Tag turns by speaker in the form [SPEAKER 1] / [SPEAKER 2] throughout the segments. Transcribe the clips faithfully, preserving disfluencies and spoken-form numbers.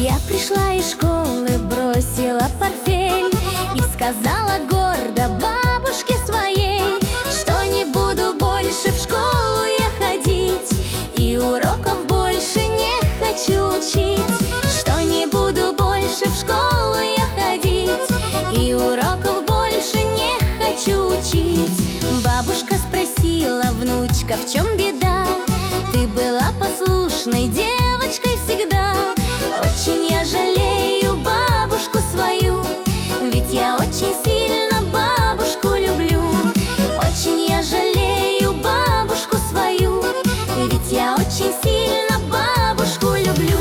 [SPEAKER 1] Я пришла из школы, бросила портфель и сказала гордо бабушке своей, что не буду больше в школу я ходить, и уроков больше не хочу учить. Что не буду больше в школу я ходить, и уроков больше не хочу учить. Бабушка спросила: внучка, в чем беда? Ты была послушной девочкой всегда. Очень я жалею бабушку свою, ведь я очень сильно бабушку люблю. Очень я жалею бабушку свою, ведь я очень сильно бабушку люблю.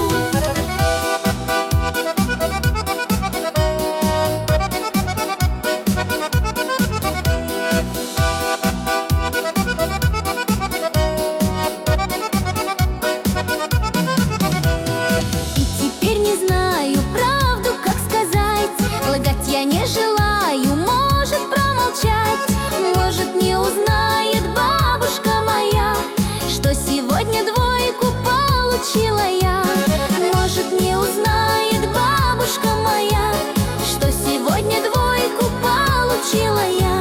[SPEAKER 1] Я не желаю, может, промолчать. Может, не узнает бабушка моя, что сегодня двойку получила я. Может, не узнает бабушка моя, что сегодня двойку получила я.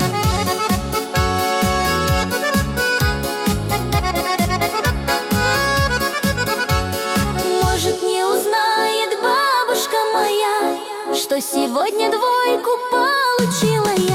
[SPEAKER 1] Может, не узнает бабушка моя, что сегодня двойку получила я.